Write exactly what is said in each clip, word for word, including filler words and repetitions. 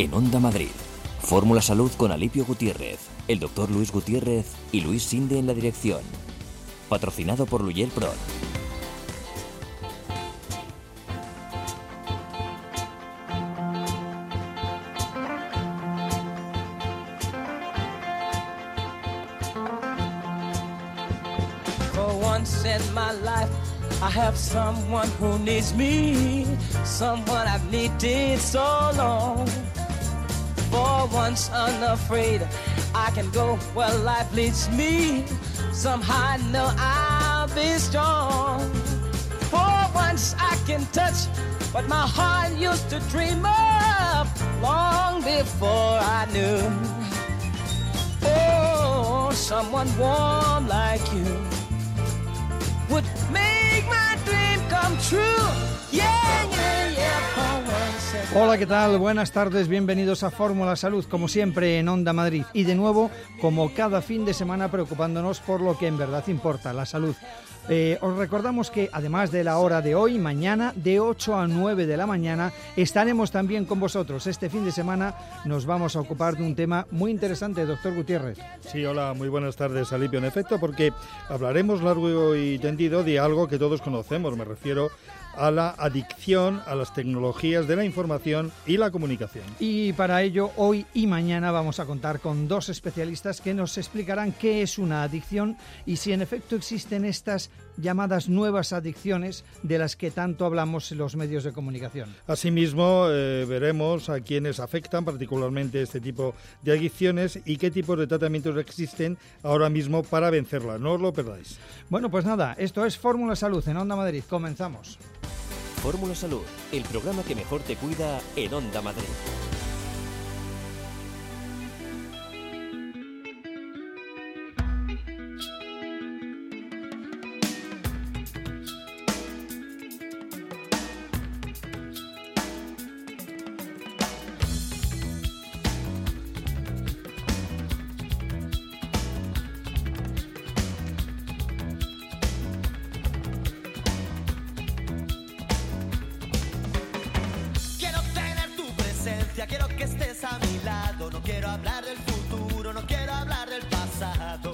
en Onda Madrid. Fórmula Salud con Alipio Gutiérrez, el doctor Luis Gutiérrez y Luis Sinde en la dirección. Patrocinado por Luyel Pro. For once in my life, I have someone who needs me, someone I've needed so long. For once unafraid, I can go where life leads me. Somehow I know I'll be strong. For once I can touch what my heart used to dream of long before I knew. Oh, someone warm like you would make my dream come true. Yeah, yeah, yeah. Hola, ¿qué tal? Buenas tardes, bienvenidos a Fórmula Salud, como siempre en Onda Madrid. Y de nuevo, como cada fin de semana, preocupándonos por lo que en verdad importa, la salud. Eh, os recordamos que además de la hora de hoy, mañana de ocho a nueve de la mañana estaremos también con vosotros. Este fin de semana nos vamos a ocupar de un tema muy interesante, doctor Gutiérrez. Sí, hola, muy buenas tardes, Alipio. En efecto, porque hablaremos largo y tendido de algo que todos conocemos, me refiero a la adicción a las tecnologías de la información y la comunicación. Y para ello, hoy y mañana vamos a contar con dos especialistas que nos explicarán qué es una adicción y si en efecto existen estas llamadas nuevas adicciones de las que tanto hablamos en los medios de comunicación. Asimismo, eh, veremos a quienes afectan particularmente este tipo de adicciones y qué tipos de tratamientos existen ahora mismo para vencerlas. No os lo perdáis. Bueno, pues nada, esto es Fórmula Salud en Onda Madrid. Comenzamos. Fórmula Salud, el programa que mejor te cuida en Onda Madrid. Quiero que estés a mi lado, no quiero hablar del futuro, no quiero hablar del pasado.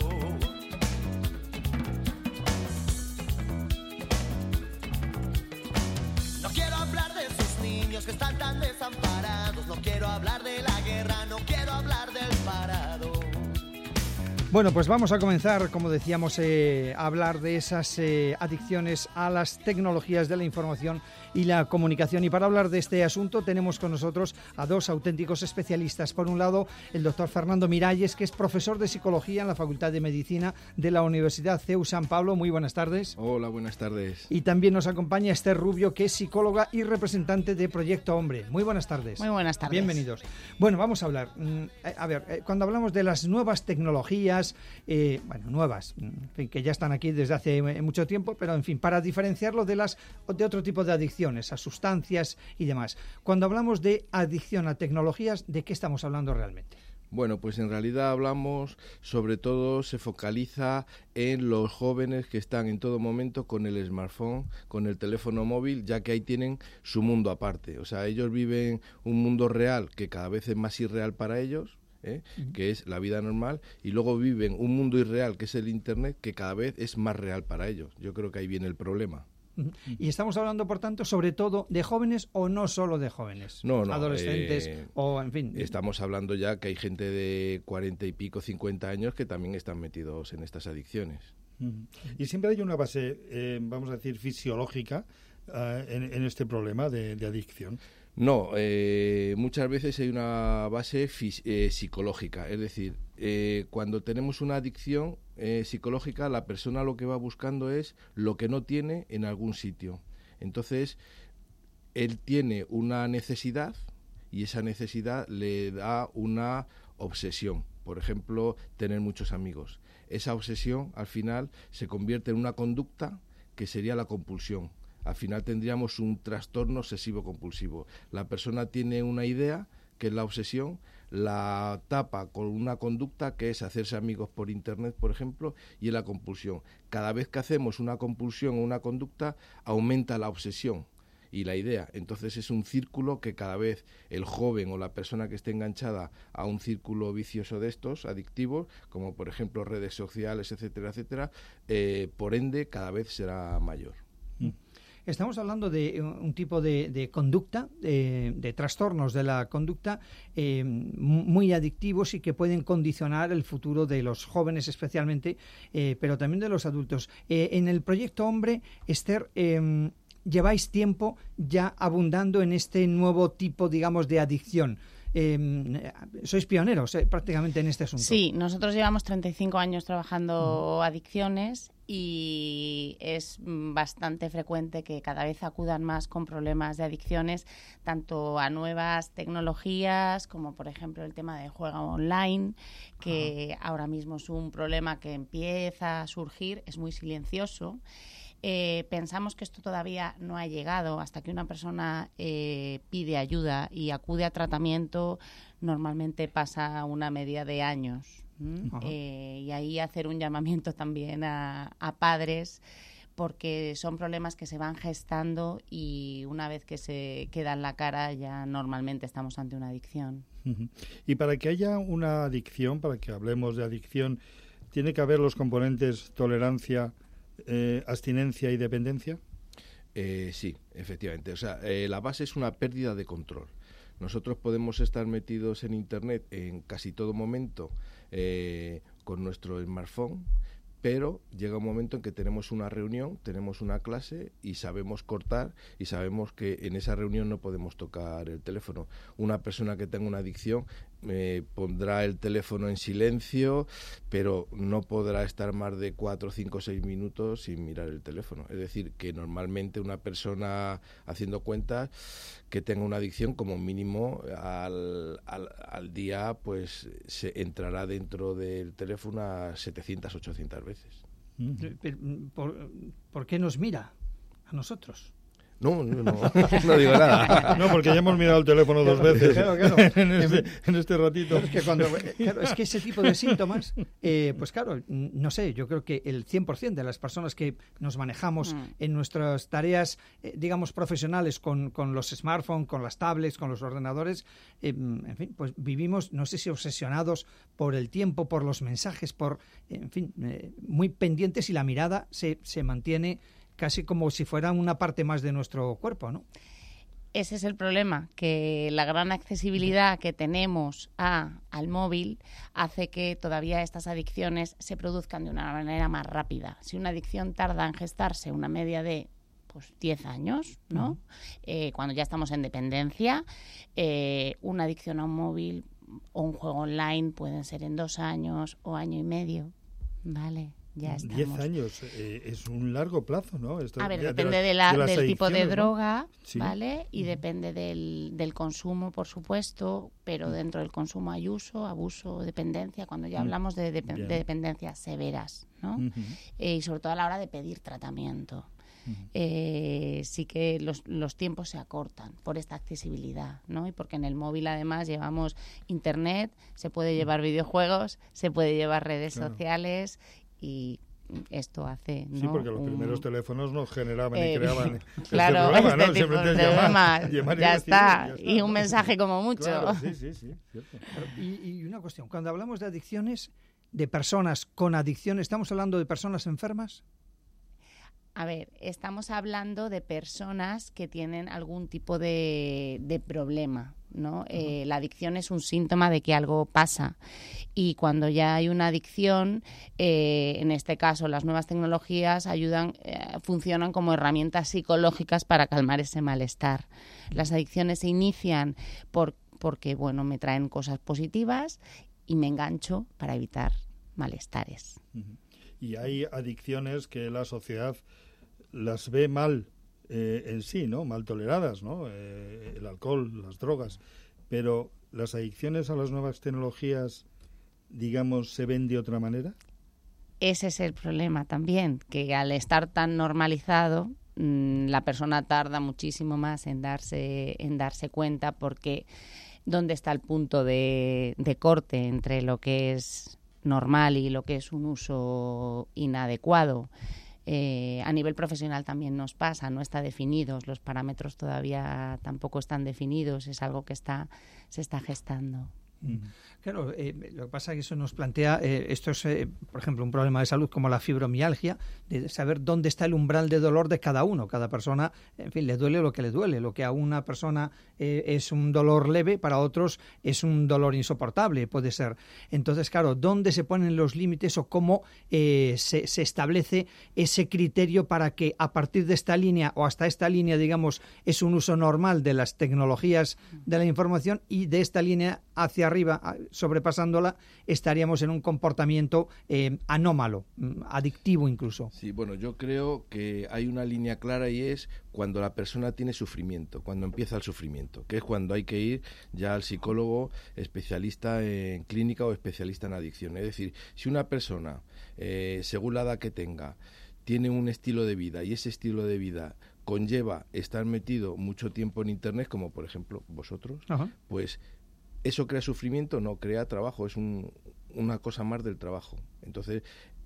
No quiero hablar de esos niños que están tan desamparados, no quiero hablar de la guerra, no quiero hablar del parado. Bueno, pues vamos a comenzar, como decíamos, eh, a hablar de esas eh, adicciones a las tecnologías de la información y la comunicación. Y para hablar de este asunto tenemos con nosotros a dos auténticos especialistas. Por un lado, el doctor Fernando Miralles, que es profesor de Psicología en la Facultad de Medicina de la Universidad C E U San Pablo. Muy buenas tardes. Hola, buenas tardes. Y también nos acompaña Esther Rubio, que es psicóloga y representante de Proyecto Hombre. Muy buenas tardes. Muy buenas tardes. Bienvenidos. Bueno, vamos a hablar. A ver, cuando hablamos de las nuevas tecnologías, Eh, bueno, nuevas, en fin, que ya están aquí desde hace mucho tiempo, pero en fin, para diferenciarlo de las de otro tipo de adicciones, a sustancias y demás. Cuando hablamos de adicción a tecnologías, ¿de qué estamos hablando realmente? Bueno, pues en realidad hablamos, sobre todo se focaliza en los jóvenes que están en todo momento con el smartphone, con el teléfono móvil, ya que ahí tienen su mundo aparte. O sea, ellos viven un mundo real que cada vez es más irreal para ellos, ¿eh? Uh-huh. Que es la vida normal, y luego viven un mundo irreal que es el Internet, que cada vez es más real para ellos. Yo creo que ahí viene el problema. Uh-huh. Y estamos hablando, por tanto, sobre todo de jóvenes o no solo de jóvenes, no, no, adolescentes eh, o, en fin. Estamos hablando ya que hay gente de cuarenta y pico, cincuenta años que también están metidos en estas adicciones. Uh-huh. Y siempre hay una base, eh, vamos a decir, fisiológica uh, en, en este problema de, de adicción. No, eh, muchas veces hay una base fis- eh, psicológica, es decir, eh, cuando tenemos una adicción eh, psicológica, la persona lo que va buscando es lo que no tiene en algún sitio. Entonces, él tiene una necesidad y esa necesidad le da una obsesión. Por ejemplo, tener muchos amigos. Esa obsesión, al final, se convierte en una conducta que sería la compulsión. Al final tendríamos un trastorno obsesivo-compulsivo. La persona tiene una idea, que es la obsesión, la tapa con una conducta que es hacerse amigos por internet, por ejemplo, y es la compulsión. Cada vez que hacemos una compulsión o una conducta, aumenta la obsesión. y la idea. Entonces es un círculo que cada vez el joven o la persona que esté enganchada a un círculo vicioso de estos, adictivos, como por ejemplo redes sociales, etcétera, etcétera, eh, por ende cada vez será mayor. Estamos hablando de un tipo de, de conducta, de, de trastornos de la conducta eh, muy adictivos y que pueden condicionar el futuro de los jóvenes especialmente, eh, pero también de los adultos. Eh, en el proyecto Hombre, Esther, eh, lleváis tiempo ya abundando en este nuevo tipo, digamos, de adicción. Eh, sois pioneros eh, prácticamente en este asunto. Sí, nosotros llevamos treinta y cinco años trabajando mm. adicciones y es bastante frecuente que cada vez acudan más con problemas de adicciones, tanto a nuevas tecnologías como por ejemplo el tema de juego online, que Ajá. ahora mismo es un problema que empieza a surgir, es muy silencioso. Eh, pensamos que esto todavía no ha llegado hasta que una persona eh, pide ayuda y acude a tratamiento, normalmente pasa una media de años. Eh, y ahí hacer un llamamiento también a, a padres, porque son problemas que se van gestando y una vez que se queda en la cara ya normalmente estamos ante una adicción. Uh-huh. Y para que haya una adicción, para que hablemos de adicción, ¿tiene que haber los componentes tolerancia, Eh, abstinencia y dependencia? Eh, sí, efectivamente. O sea, eh, la base es una pérdida de control. Nosotros podemos estar metidos en Internet en casi todo momento eh, con nuestro smartphone, pero llega un momento en que tenemos una reunión, tenemos una clase y sabemos cortar y sabemos que en esa reunión no podemos tocar el teléfono. Una persona que tenga una adicción eh, pondrá el teléfono en silencio, pero no podrá estar más de cuatro, cinco, seis minutos sin mirar el teléfono. Es decir, que normalmente una persona haciendo cuentas que tenga una adicción como mínimo al, al, al día pues se entrará dentro del teléfono a setecientas, ochocientas veces. ¿Por, ¿Por qué nos mira a nosotros? No, no, no, no digo nada. No, porque ya hemos mirado el teléfono dos veces claro, claro. en, este, en este ratito. Claro, es, que cuando, claro, es que ese tipo de síntomas, eh, pues claro, no sé, yo creo que el cien por ciento de las personas que nos manejamos mm. en nuestras tareas, eh, digamos, profesionales con, con los smartphones, con las tablets, con los ordenadores, eh, en fin, pues vivimos, no sé si obsesionados por el tiempo, por los mensajes, por, en fin, eh, muy pendientes y la mirada se, se mantiene casi como si fuera una parte más de nuestro cuerpo, ¿no? Ese es el problema, que la gran accesibilidad que tenemos a, al móvil hace que todavía estas adicciones se produzcan de una manera más rápida. Si una adicción tarda en gestarse una media de pues diez años, ¿no? Uh-huh. Eh, cuando ya estamos en dependencia, eh, una adicción a un móvil o un juego online pueden ser en dos años o año y medio, ¿vale? Ya estamos. Diez años eh, es un largo plazo, ¿no? Esto, a ver, de, depende de de la, de del tipo de droga, ¿no? Sí. ¿vale? Y uh-huh. depende del, del consumo, por supuesto, pero uh-huh. dentro del consumo hay uso, abuso, dependencia, cuando ya uh-huh. hablamos de, de, de dependencias severas, ¿no? Uh-huh. Eh, y sobre todo a la hora de pedir tratamiento. Uh-huh. Eh, sí que los, los tiempos se acortan por esta accesibilidad, ¿no? Y porque en el móvil además llevamos internet, se puede llevar videojuegos, se puede llevar redes claro. sociales y esto hace, ¿no? Sí, porque los primeros un... teléfonos no generaban eh, y creaban claro, este problema, este ¿no? tipo Siempre de llamar, llamar ya, y, está. ya está, y un mensaje como mucho. Claro, sí, sí, sí, cierto. Y, y una cuestión, cuando hablamos de adicciones, de personas con adicción, ¿estamos hablando de personas enfermas? A ver, estamos hablando de personas que tienen algún tipo de, de problema, ¿no? Uh-huh. Eh, la adicción es un síntoma de que algo pasa y cuando ya hay una adicción, eh, en este caso las nuevas tecnologías ayudan, eh, funcionan como herramientas psicológicas para calmar ese malestar. Las adicciones se inician por, porque, bueno, me traen cosas positivas y me engancho para evitar malestares. Uh-huh. Y hay adicciones que la sociedad las ve mal eh, en sí, ¿no? Mal toleradas, ¿no? Eh, el alcohol, las drogas. Pero las adicciones a las nuevas tecnologías, digamos, ¿se ven de otra manera? Ese es el problema también, que al estar tan normalizado, mmm, la persona tarda muchísimo más en darse, en darse cuenta, porque ¿dónde está el punto de, de corte entre lo que es normal y lo que es un uso inadecuado? Eh, a nivel profesional también nos pasa, no está definido, los parámetros todavía tampoco están definidos, es algo que está se está gestando. Claro, eh, lo que pasa es que eso nos plantea, eh, esto es, eh, por ejemplo, un problema de salud como la fibromialgia, de saber dónde está el umbral de dolor de cada uno. Cada persona, en fin, le duele lo que le duele. Lo que a una persona eh, es un dolor leve, para otros es un dolor insoportable, puede ser. Entonces, claro, ¿dónde se ponen los límites o cómo eh, se, se establece ese criterio para que a partir de esta línea o hasta esta línea, digamos, es un uso normal de las tecnologías de la información y de esta línea hacia arriba, sobrepasándola, estaríamos en un comportamiento eh, anómalo, adictivo incluso? Sí, bueno, yo creo que hay una línea clara y es cuando la persona tiene sufrimiento, cuando empieza el sufrimiento, que es cuando hay que ir ya al psicólogo especialista en clínica o especialista en adicción. Es decir, si una persona, eh, según la edad que tenga, tiene un estilo de vida y ese estilo de vida conlleva estar metido mucho tiempo en Internet, como por ejemplo vosotros, Ajá. pues ¿eso crea sufrimiento? No, crea trabajo, es un, una cosa más del trabajo. Entonces,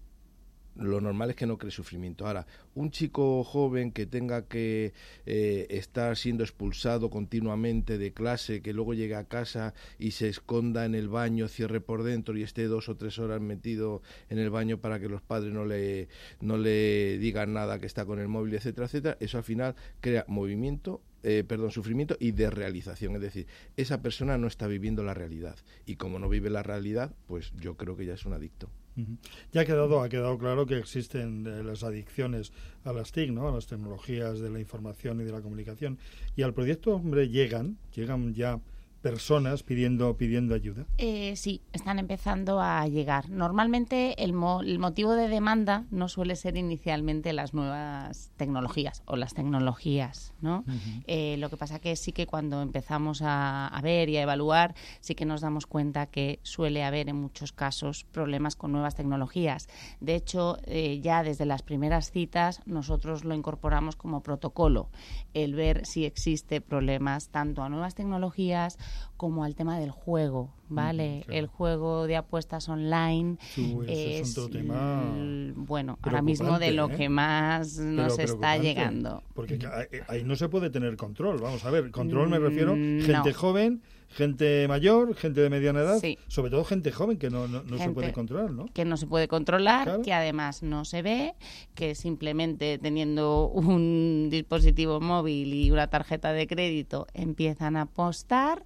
lo normal es que no cree sufrimiento. Ahora, un chico joven que tenga que eh, estar siendo expulsado continuamente de clase, que luego llegue a casa y se esconda en el baño, cierre por dentro y esté dos o tres horas metido en el baño para que los padres no le, no le digan nada, que está con el móvil, etcétera, etcétera, eso al final crea movimiento, Eh, perdón, sufrimiento y desrealización, es decir, esa persona no está viviendo la realidad y como no vive la realidad, pues yo creo que ya es un adicto. Uh-huh. Ya ha quedado, ha quedado claro que existen eh, las adicciones a las T I C, ¿no? A las tecnologías de la información y de la comunicación, y al proyecto Hombre llegan, llegan ya personas pidiendo pidiendo ayuda. Eh, sí, están empezando a llegar. Normalmente el, mo- el motivo de demanda no suele ser inicialmente las nuevas tecnologías o las tecnologías, ¿no? Uh-huh. Eh, lo que pasa que sí que cuando empezamos a, a ver y a evaluar, sí que nos damos cuenta que suele haber en muchos casos problemas con nuevas tecnologías. De hecho, eh, ya desde las primeras citas nosotros lo incorporamos como protocolo, el ver si existe problemas tanto a nuevas tecnologías como al tema del juego, ¿vale? Mm, claro. El juego de apuestas online sí, es, es otro tema bueno, ahora mismo de lo ¿eh? que más nos pero está llegando. Porque ahí no se puede tener control, vamos a ver, control me refiero, gente no. joven, gente mayor, gente de mediana edad, sí. sobre todo gente joven que no, no, no se puede controlar, ¿no? Que no se puede controlar, claro. que además no se ve, que simplemente teniendo un dispositivo móvil y una tarjeta de crédito empiezan a apostar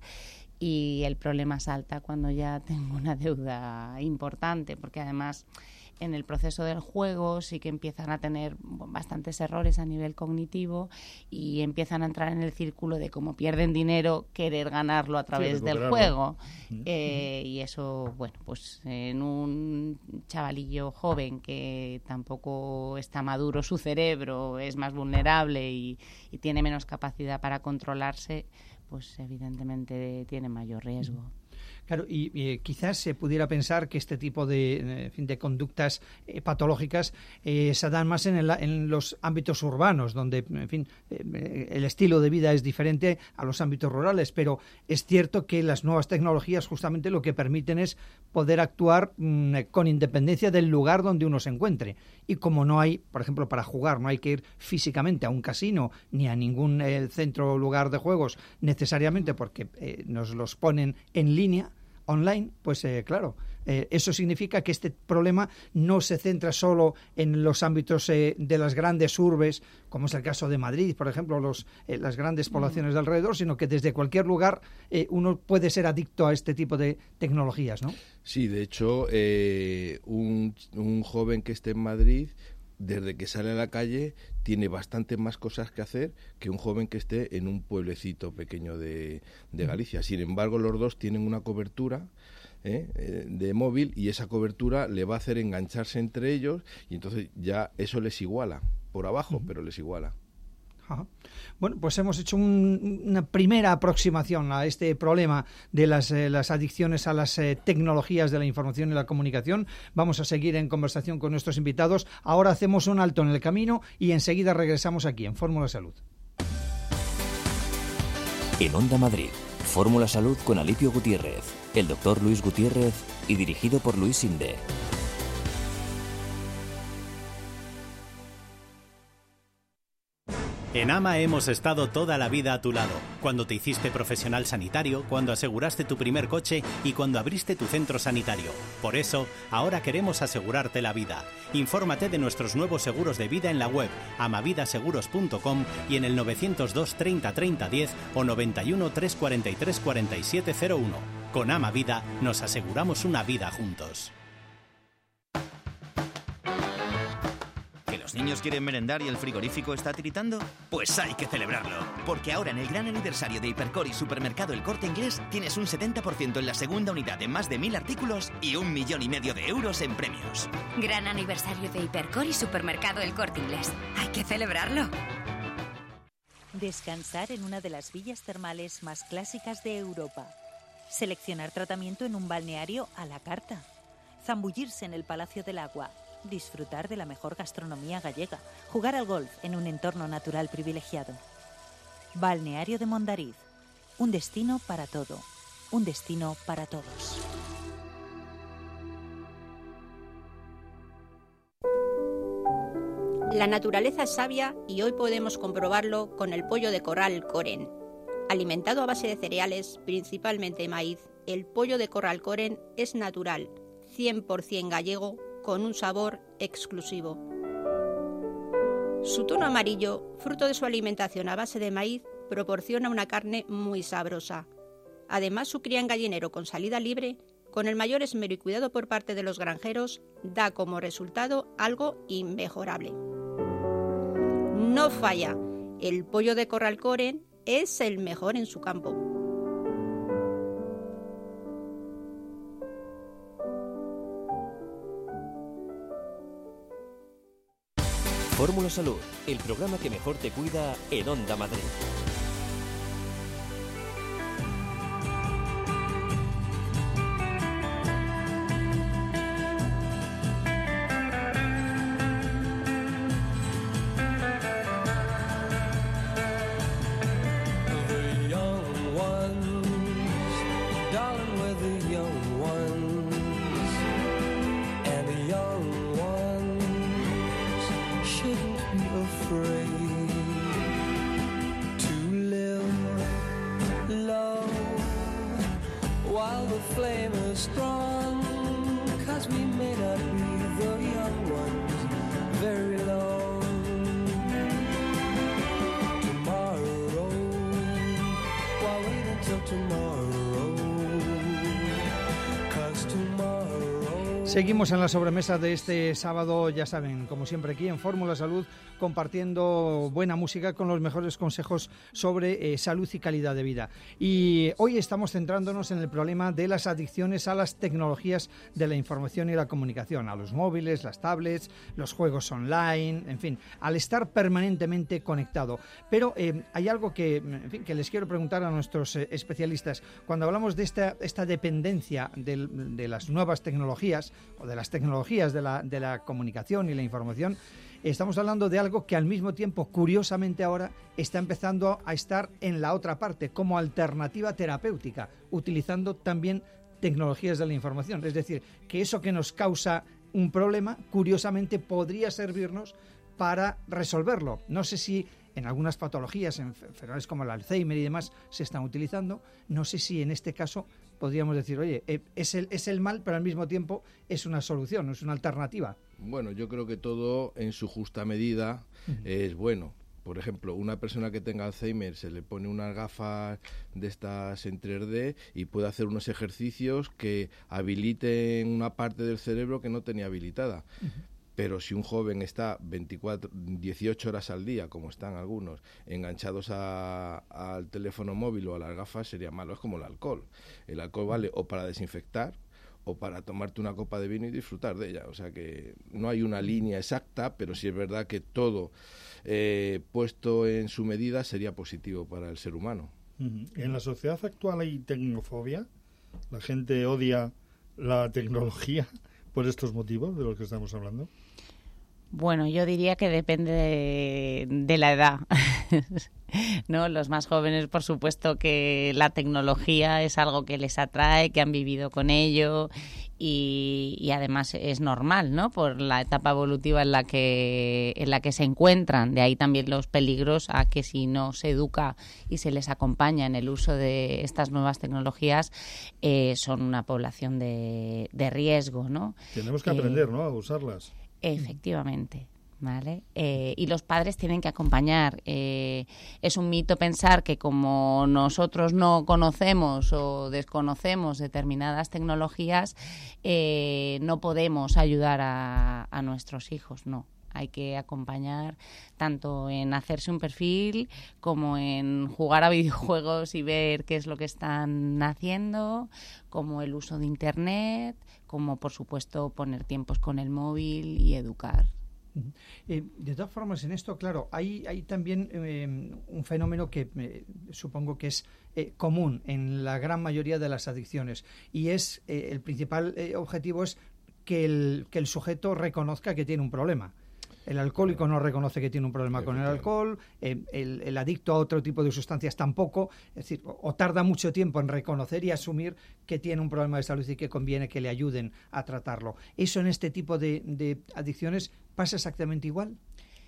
y el problema salta cuando ya tengo una deuda importante, porque además en el proceso del juego sí que empiezan a tener bastantes errores a nivel cognitivo y empiezan a entrar en el círculo de cómo pierden dinero, querer ganarlo a través sí, del juego. Uh-huh. Eh, y eso, bueno, pues en un chavalillo joven que tampoco está maduro su cerebro, es más vulnerable y, y tiene menos capacidad para controlarse, pues evidentemente tiene mayor riesgo. Uh-huh. Claro, y, y quizás se pudiera pensar que este tipo de, en fin, de conductas eh, patológicas eh, se dan más en, el, en los ámbitos urbanos, donde, en fin, eh, el estilo de vida es diferente a los ámbitos rurales, pero es cierto que las nuevas tecnologías justamente lo que permiten es poder actuar mmm, con independencia del lugar donde uno se encuentre. Y como no hay, por ejemplo, para jugar, no hay que ir físicamente a un casino ni a ningún eh, centro o lugar de juegos necesariamente porque eh, nos los ponen en línea, online, pues eh, claro, eh, eso significa que este problema no se centra solo en los ámbitos eh, de las grandes urbes, como es el caso de Madrid, por ejemplo, los, eh, las grandes poblaciones de alrededor, sino que desde cualquier lugar eh, uno puede ser adicto a este tipo de tecnologías, ¿no? Sí, de hecho, eh, un, un joven que esté en Madrid, desde que sale a la calle, tiene bastante más cosas que hacer que un joven que esté en un pueblecito pequeño de, de Galicia. Sin embargo, los dos tienen una cobertura ¿eh? de móvil y esa cobertura le va a hacer engancharse entre ellos y entonces ya eso les iguala, por abajo, uh-huh. pero les iguala. Ajá. Bueno, pues hemos hecho un, una primera aproximación a este problema de las, eh, las adicciones a las eh, tecnologías de la información y la comunicación. Vamos a seguir en conversación con nuestros invitados. Ahora hacemos un alto en el camino y enseguida regresamos aquí en Fórmula Salud. En Onda Madrid, Fórmula Salud con Alipio Gutiérrez, el doctor Luis Gutiérrez y dirigido por Luis Sinde. En AMA hemos estado toda la vida a tu lado, cuando te hiciste profesional sanitario, cuando aseguraste tu primer coche y cuando abriste tu centro sanitario. Por eso, ahora queremos asegurarte la vida. Infórmate de nuestros nuevos seguros de vida en la web amavidaseguros punto com y en el novecientos dos treinta treinta diez o noventa y uno trescientos cuarenta y tres cuarenta y siete cero uno. Con AMA Vida nos aseguramos una vida juntos. ¿Los niños quieren merendar y el frigorífico está tiritando? Pues hay que celebrarlo, porque ahora en el gran aniversario de Hipercor y Supermercado El Corte Inglés tienes un setenta por ciento en la segunda unidad de más de mil artículos y un millón y medio de euros en premios. Gran aniversario de Hipercor y Supermercado El Corte Inglés. Hay que celebrarlo. Descansar en una de las villas termales más clásicas de Europa. Seleccionar tratamiento en un balneario a la carta. Zambullirse en el Palacio del Agua. Disfrutar de la mejor gastronomía gallega, jugar al golf en un entorno natural privilegiado. Balneario de Mondariz, un destino para todo, un destino para todos. La naturaleza es sabia y hoy podemos comprobarlo con el pollo de corral Koren. Alimentado a base de cereales, principalmente maíz, el pollo de corral Koren es natural, cien por ciento gallego, con un sabor exclusivo. Su tono amarillo, fruto de su alimentación a base de maíz, proporciona una carne muy sabrosa. Además, su cría en gallinero con salida libre, con el mayor esmero y cuidado por parte de los granjeros, da como resultado algo inmejorable. No falla, el pollo de corral Koren es el mejor en su campo. Fórmula Salud, el programa que mejor te cuida en Onda Madrid. Seguimos en la sobremesa de este sábado, ya saben, como siempre aquí en Fórmula Salud, compartiendo buena música con los mejores consejos sobre eh, salud y calidad de vida. Y hoy estamos centrándonos en el problema de las adicciones a las tecnologías de la información y la comunicación, a los móviles, las tablets, los juegos online, en fin, al estar permanentemente conectado. Pero eh, hay algo que, en fin, que les quiero preguntar a nuestros eh, especialistas. Cuando hablamos de esta, esta dependencia de, de las nuevas tecnologías, o de las tecnologías de la, de la comunicación y la información, estamos hablando de algo que al mismo tiempo, curiosamente ahora, está empezando a estar en la otra parte, como alternativa terapéutica, utilizando también tecnologías de la información. Es decir, que eso que nos causa un problema, curiosamente podría servirnos para resolverlo. No sé si en algunas patologías, en enfermedades como el Alzheimer y demás, se están utilizando. No sé si en este caso podríamos decir, oye, es el, es el mal, pero al mismo tiempo es una solución, es una alternativa. Bueno, yo creo que todo en su justa medida uh-huh. es bueno. Por ejemplo, una persona que tenga Alzheimer se le pone unas gafas de estas en tres D y puede hacer unos ejercicios que habiliten una parte del cerebro que no tenía habilitada. Uh-huh. Pero si un joven está veinticuatro, dieciocho horas al día, como están algunos, enganchados a, al teléfono móvil o a las gafas, sería malo. Es como el alcohol. El alcohol vale o para desinfectar o para tomarte una copa de vino y disfrutar de ella. O sea que no hay una línea exacta, pero sí es verdad que todo eh, puesto en su medida sería positivo para el ser humano. Uh-huh. En la sociedad actual hay tecnofobia. La gente odia la tecnología por estos motivos de los que estamos hablando. Bueno, yo diría que depende de, de la edad. ¿No? Los más jóvenes, por supuesto, que la tecnología es algo que les atrae, que han vivido con ello y, y además es normal, ¿no? Por la etapa evolutiva en la que en la que se encuentran. De ahí también los peligros a que si no se educa y se les acompaña en el uso de estas nuevas tecnologías, eh, son una población de, de riesgo, ¿no? Tenemos que Eh, aprender, ¿no?, a usarlas. Efectivamente. ¿Vale? Eh, y los padres tienen que acompañar. Eh, es un mito pensar que como nosotros no conocemos o desconocemos determinadas tecnologías, eh, no podemos ayudar a, a nuestros hijos. No, hay que acompañar tanto en hacerse un perfil como en jugar a videojuegos y ver qué es lo que están haciendo, como el uso de Internet, como por supuesto poner tiempos con el móvil y educar. Eh, de todas formas, en esto, claro, hay, hay también eh, un fenómeno que eh, supongo que es eh, común en la gran mayoría de las adicciones, y es eh, el principal eh, objetivo es que el, que el sujeto reconozca que tiene un problema. El alcohólico no reconoce que tiene un problema con el alcohol, eh, el, el adicto a otro tipo de sustancias tampoco, es decir, o, o tarda mucho tiempo en reconocer y asumir que tiene un problema de salud y que conviene que le ayuden a tratarlo. ¿Eso en este tipo de, de adicciones pasa exactamente igual?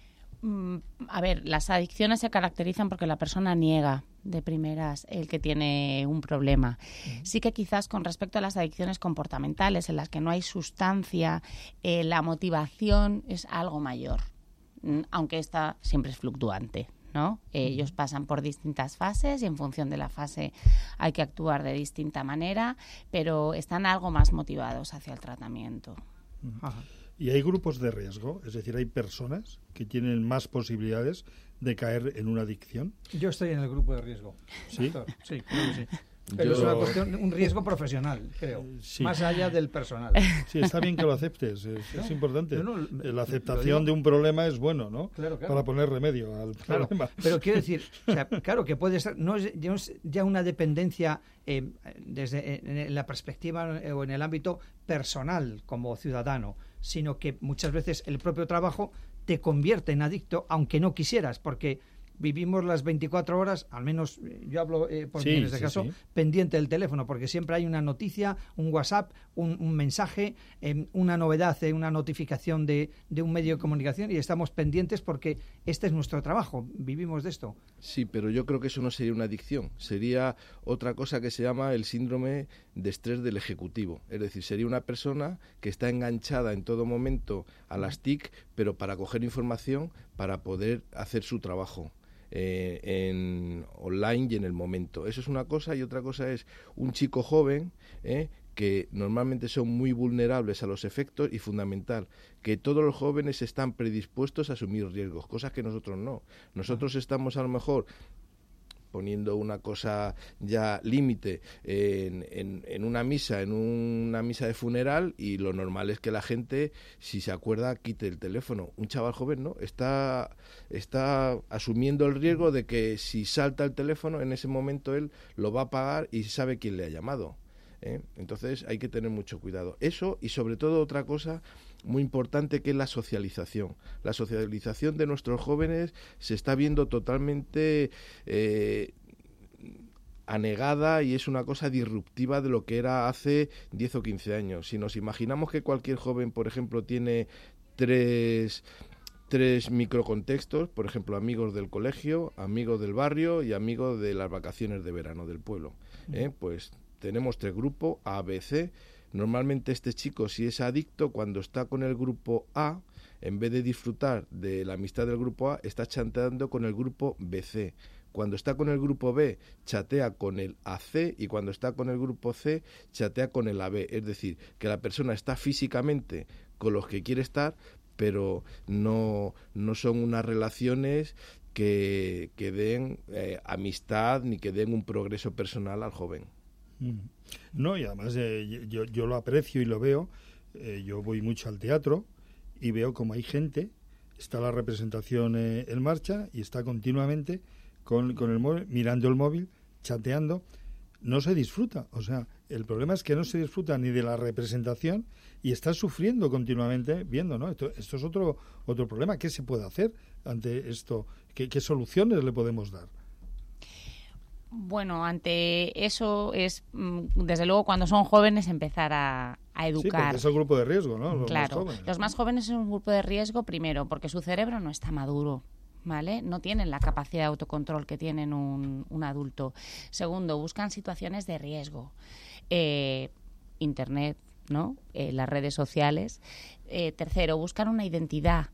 Mm, a ver, las adicciones se caracterizan porque la persona niega de primeras el que tiene un problema. Uh-huh. Sí que quizás con respecto a las adicciones comportamentales en las que no hay sustancia, eh, la motivación es algo mayor, aunque esta siempre es fluctuante, ¿no? Uh-huh. Ellos pasan por distintas fases y en función de la fase hay que actuar de distinta manera, pero están algo más motivados hacia el tratamiento. Uh-huh. ¿Y hay grupos de riesgo? Es decir, ¿hay personas que tienen más posibilidades de caer en una adicción? Yo estoy en el grupo de riesgo. ¿Sí? Doctor. Sí, creo que sí. Pero Yo... es una cuestión, un riesgo profesional, creo, sí. Más allá del personal. Sí, está bien que lo aceptes, es, no, es importante. No, no, la aceptación de un problema es bueno, ¿no? Claro, claro. Para poner remedio al claro, problema. Pero quiero decir, o sea, claro que puede ser, no es, no es ya una dependencia eh, desde en la perspectiva o en el ámbito personal como ciudadano, sino que muchas veces el propio trabajo te convierte en adicto, aunque no quisieras, porque vivimos las veinticuatro horas, al menos yo hablo eh, por sí, mí en este sí, caso, sí. pendiente del teléfono, porque siempre hay una noticia, un WhatsApp, un, un mensaje, eh, una novedad, eh, una notificación de, de un medio de comunicación, y estamos pendientes porque este es nuestro trabajo, vivimos de esto. Sí, pero yo creo que eso no sería una adicción, sería otra cosa que se llama el síndrome de estrés del ejecutivo. Es decir, sería una persona que está enganchada en todo momento a las T I C, pero para coger información, para poder hacer su trabajo. Eh, en online y en el momento. Eso es una cosa, y otra cosa es un chico joven eh, que normalmente son muy vulnerables a los efectos, y fundamental, que todos los jóvenes están predispuestos a asumir riesgos, cosas que nosotros no. Nosotros estamos a lo mejor poniendo una cosa ya límite en, en, en una misa, en una misa de funeral, y lo normal es que la gente, si se acuerda, quite el teléfono. Un chaval joven no, está, está asumiendo el riesgo de que si salta el teléfono, en ese momento él lo va a apagar y sabe quién le ha llamado. ¿eh? Entonces hay que tener mucho cuidado. Eso, y sobre todo otra cosa muy importante, que es la socialización. La socialización de nuestros jóvenes se está viendo totalmente eh, anegada, y es una cosa disruptiva de lo que era hace diez o quince años. Si nos imaginamos que cualquier joven, por ejemplo, tiene tres... tres microcontextos, por ejemplo, amigos del colegio, amigos del barrio y amigos de las vacaciones de verano del pueblo, ¿eh? Pues tenemos tres grupos, A, B, C. Normalmente este chico, si es adicto, cuando está con el grupo A, en vez de disfrutar de la amistad del grupo A, está chateando con el grupo B C. Cuando está con el grupo B, chatea con el A C, y cuando está con el grupo C, chatea con el A B. Es decir, que la persona está físicamente con los que quiere estar, pero no, no son unas relaciones que, que den eh, amistad ni que den un progreso personal al joven. No, y además eh, yo, yo lo aprecio y lo veo. Eh, yo voy mucho al teatro y veo como hay gente, está la representación eh, en marcha y está continuamente con, con el móvil, mirando el móvil, chateando. No se disfruta, o sea, el problema es que no se disfruta ni de la representación y está sufriendo continuamente viendo, ¿no? Esto, esto es otro otro problema. ¿Qué se puede hacer ante esto? ¿Qué, qué soluciones le podemos dar? Bueno, ante eso es, desde luego, cuando son jóvenes, empezar a, a educar. Sí, porque es el grupo de riesgo, ¿no? Los claro, más jóvenes. Los más jóvenes son un grupo de riesgo, primero, porque su cerebro no está maduro, ¿vale? No tienen la capacidad de autocontrol que tienen un, un adulto. Segundo, buscan situaciones de riesgo. Eh, Internet, ¿no? Eh, las redes sociales. Eh, tercero, buscan una identidad.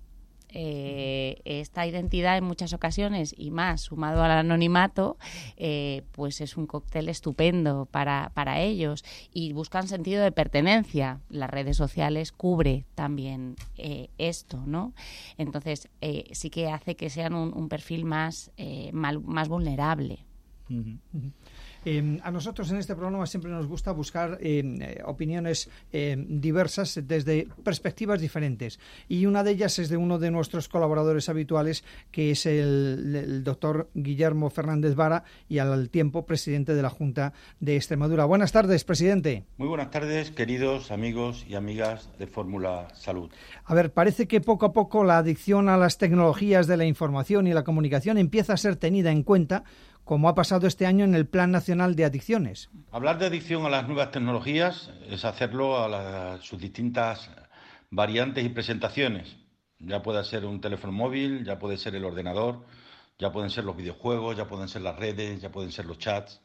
Eh, esta identidad en muchas ocasiones, y más sumado al anonimato, eh, pues es un cóctel estupendo para, para ellos, y buscan sentido de pertenencia. Las redes sociales cubre también eh, esto, ¿no? Entonces eh, sí que hace que sean un, un perfil más, eh, mal, más vulnerable. Uh-huh. Uh-huh. Eh, a nosotros en este programa siempre nos gusta buscar eh, opiniones eh, diversas desde perspectivas diferentes, y una de ellas es de uno de nuestros colaboradores habituales, que es el, el doctor Guillermo Fernández Vara, y al tiempo presidente de la Junta de Extremadura. Buenas tardes, presidente. Muy buenas tardes, queridos amigos y amigas de Fórmula Salud. A ver, parece que poco a poco la adicción a las tecnologías de la información y la comunicación empieza a ser tenida en cuenta, como ha pasado este año en el Plan Nacional de Adicciones. Hablar de adicción a las nuevas tecnologías es hacerlo a la, sus distintas variantes y presentaciones. Ya puede ser un teléfono móvil, ya puede ser el ordenador, ya pueden ser los videojuegos, ya pueden ser las redes, ya pueden ser los chats.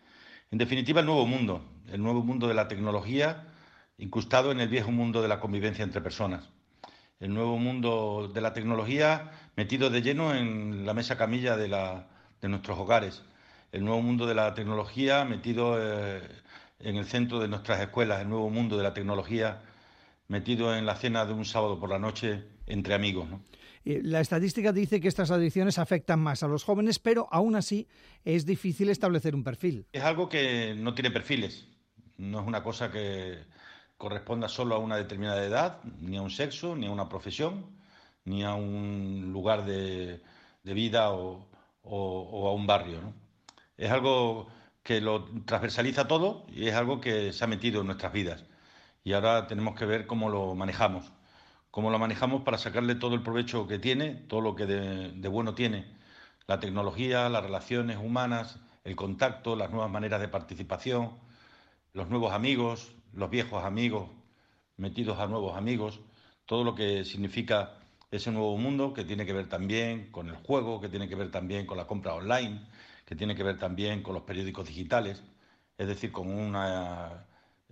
En definitiva, el nuevo mundo, el nuevo mundo de la tecnología incrustado en el viejo mundo de la convivencia entre personas. El nuevo mundo de la tecnología metido de lleno en la mesa camilla de la de nuestros hogares, el nuevo mundo de la tecnología metido eh, en el centro de nuestras escuelas, el nuevo mundo de la tecnología metido en la cena de un sábado por la noche entre amigos, ¿no? La estadística dice que estas adicciones afectan más a los jóvenes, pero aún así es difícil establecer un perfil. Es algo que no tiene perfiles, no es una cosa que corresponda solo a una determinada edad, ni a un sexo, ni a una profesión, ni a un lugar de, de vida o O, o a un barrio, ¿no? Es algo que lo transversaliza todo y es algo que se ha metido en nuestras vidas. Y ahora tenemos que ver cómo lo manejamos. Cómo lo manejamos para sacarle todo el provecho que tiene, todo lo que de, de bueno tiene. La tecnología, las relaciones humanas, el contacto, las nuevas maneras de participación, los nuevos amigos, los viejos amigos metidos a nuevos amigos, todo lo que significa ese nuevo mundo, que tiene que ver también con el juego, que tiene que ver también con la compra online, que tiene que ver también con los periódicos digitales, es decir, con una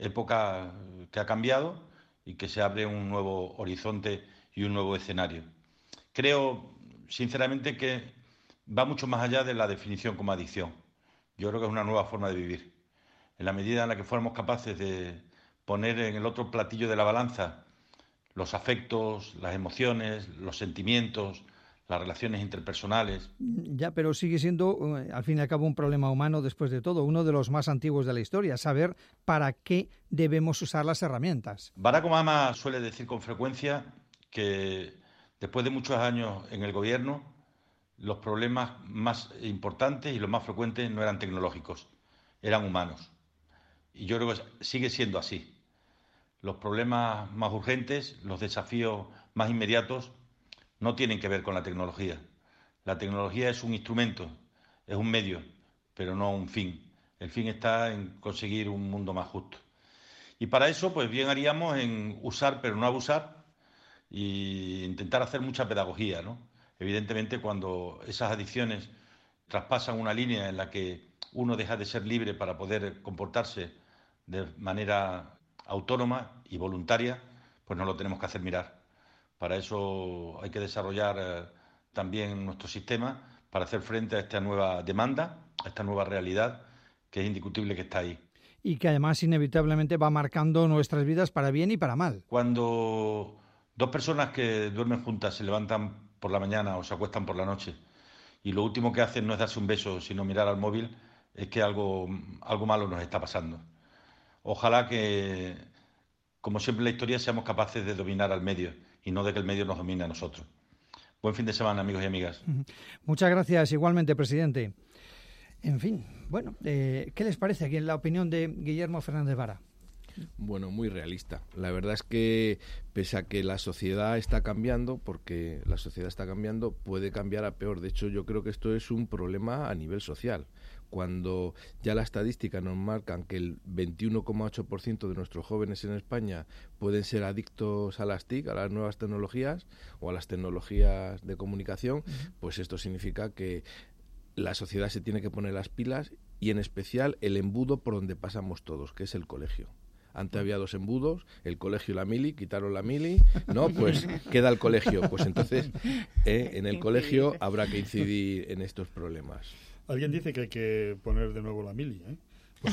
época que ha cambiado y que se abre un nuevo horizonte y un nuevo escenario. Creo, sinceramente, que va mucho más allá de la definición como adicción. Yo creo que es una nueva forma de vivir. En la medida en la que fuéramos capaces de poner en el otro platillo de la balanza los afectos, las emociones, los sentimientos, las relaciones interpersonales. Ya, pero sigue siendo, al fin y al cabo, un problema humano, después de todo, uno de los más antiguos de la historia, saber para qué debemos usar las herramientas. Barack Obama suele decir con frecuencia que después de muchos años en el gobierno, los problemas más importantes y los más frecuentes no eran tecnológicos, eran humanos. Y yo creo que sigue siendo así. Los problemas más urgentes, los desafíos más inmediatos, no tienen que ver con la tecnología. La tecnología es un instrumento, es un medio, pero no un fin. El fin está en conseguir un mundo más justo. Y para eso, pues bien haríamos en usar, pero no abusar, e intentar hacer mucha pedagogía, ¿no? Evidentemente, cuando esas adicciones traspasan una línea en la que uno deja de ser libre para poder comportarse de manera autónoma y voluntaria, pues no lo tenemos que hacer mirar. Para eso hay que desarrollar eh, también nuestro sistema para hacer frente a esta nueva demanda, a esta nueva realidad que es indiscutible que está ahí. Y que además inevitablemente va marcando nuestras vidas para bien y para mal. Cuando dos personas que duermen juntas se levantan por la mañana o se acuestan por la noche y lo último que hacen no es darse un beso sino mirar al móvil, es que algo, algo malo nos está pasando. Ojalá que, como siempre en la historia, seamos capaces de dominar al medio y no de que el medio nos domine a nosotros. Buen fin de semana, amigos y amigas. Muchas gracias, igualmente, presidente. En fin, bueno, eh, ¿qué les parece aquí en la opinión de Guillermo Fernández Vara? Bueno, muy realista. La verdad es que pese a que la sociedad está cambiando, porque la sociedad está cambiando, puede cambiar a peor. De hecho, yo creo que esto es un problema a nivel social. Cuando ya la estadística nos marcan que el veintiuno coma ocho por ciento de nuestros jóvenes en España pueden ser adictos a las T I C, a las nuevas tecnologías o a las tecnologías de comunicación, uh-huh. pues esto significa que la sociedad se tiene que poner las pilas y en especial el embudo por donde pasamos todos, que es el colegio. Antes había dos embudos, el colegio y la mili, quitaron la mili, ¿no? Pues queda el colegio. Pues entonces, eh, en el colegio habrá que incidir en estos problemas. Alguien dice que hay que poner de nuevo la mili, ¿eh?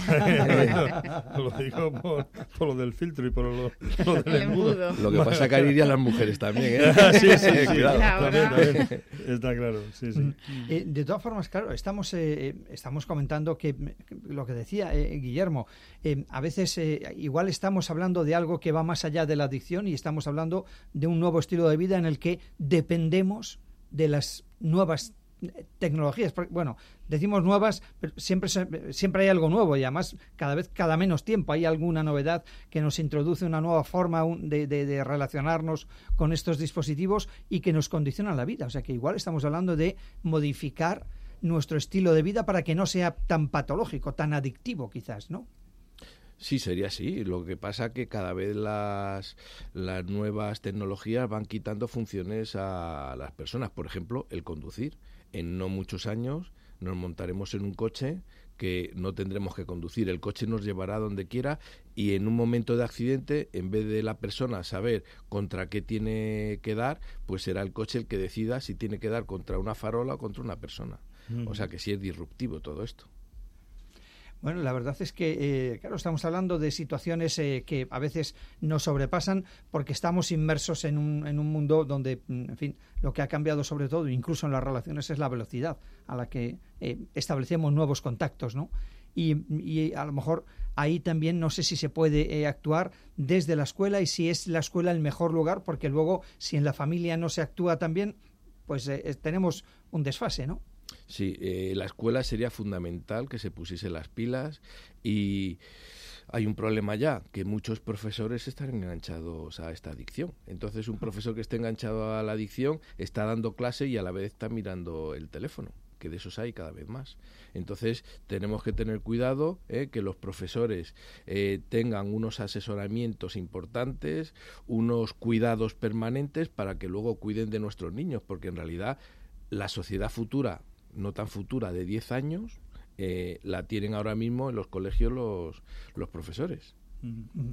Lo digo por, por lo del filtro y por lo, lo del embudo. Lo que pasa es que ahí irían las mujeres también, ¿eh? sí, sí, sí. Cuidado. También, también. Está claro, sí, sí. Eh, de todas formas, claro, estamos eh, estamos comentando que, que lo que decía eh, Guillermo, eh, a veces eh, igual estamos hablando de algo que va más allá de la adicción y estamos hablando de un nuevo estilo de vida en el que dependemos de las nuevas tecnologías. Bueno, decimos nuevas, pero siempre siempre hay algo nuevo y además cada vez, cada menos tiempo hay alguna novedad que nos introduce una nueva forma de, de, de relacionarnos con estos dispositivos y que nos condicionan la vida. O sea que igual estamos hablando de modificar nuestro estilo de vida para que no sea tan patológico, tan adictivo quizás, ¿no? Sí, sería así. Lo que pasa que cada vez las, las nuevas tecnologías van quitando funciones a las personas. Por ejemplo, el conducir. En no muchos años nos montaremos en un coche que no tendremos que conducir. El coche nos llevará donde quiera y en un momento de accidente, en vez de la persona saber contra qué tiene que dar, pues será el coche el que decida si tiene que dar contra una farola o contra una persona. Mm. O sea que sí es disruptivo todo esto. Bueno, la verdad es que, eh, claro, estamos hablando de situaciones eh, que a veces nos sobrepasan porque estamos inmersos en un, en un mundo donde, en fin, lo que ha cambiado sobre todo, incluso en las relaciones, es la velocidad a la que eh, establecemos nuevos contactos, ¿no? Y, y a lo mejor ahí también no sé si se puede eh, actuar desde la escuela y si es la escuela el mejor lugar, porque luego, si en la familia no se actúa también, pues eh, tenemos un desfase, ¿no? Sí, eh, la escuela sería fundamental que se pusiese las pilas y hay un problema ya, que muchos profesores están enganchados a esta adicción. Entonces un profesor que esté enganchado a la adicción está dando clase y a la vez está mirando el teléfono, que de esos hay cada vez más. Entonces tenemos que tener cuidado, eh, que los profesores eh, tengan unos asesoramientos importantes, unos cuidados permanentes para que luego cuiden de nuestros niños, porque en realidad la sociedad futura, no tan futura, de diez años, eh, la tienen ahora mismo en los colegios los, los profesores. Uh-huh.